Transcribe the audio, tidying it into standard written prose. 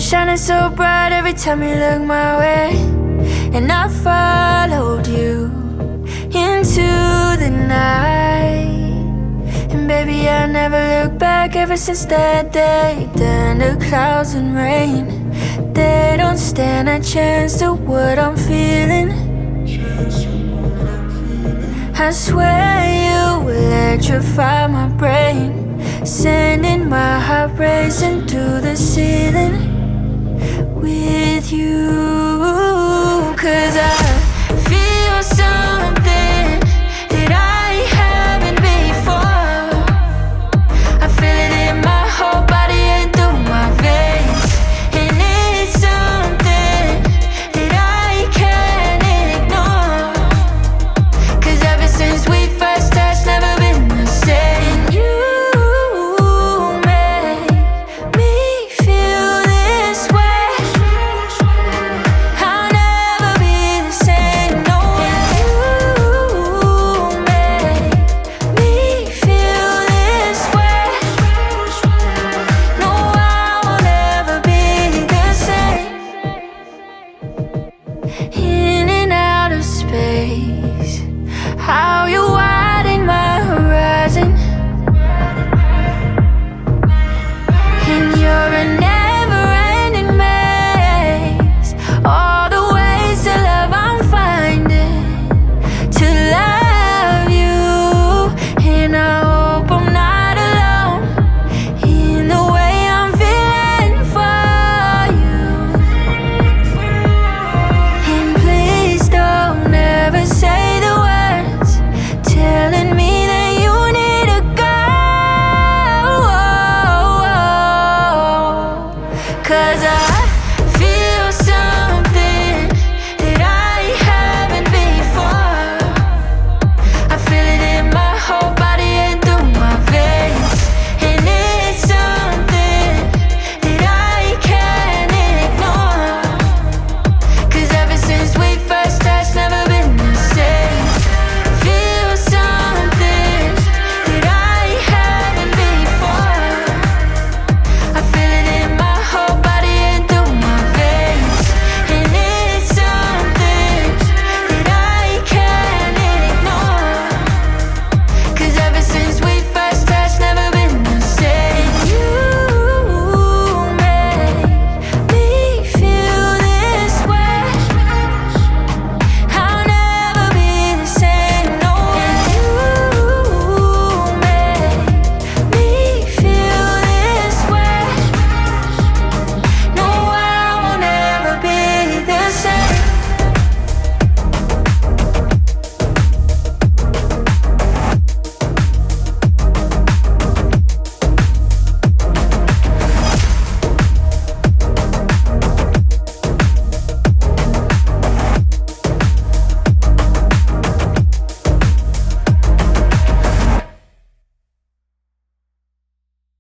shining so bright every time you look my way. And I followed you into the night. And baby, I never look back ever since that day. Then the clouds and rain, they don't stand a chance to what I'm feeling. I swear you electrify my brain, sending my heart racing to the ceiling. With you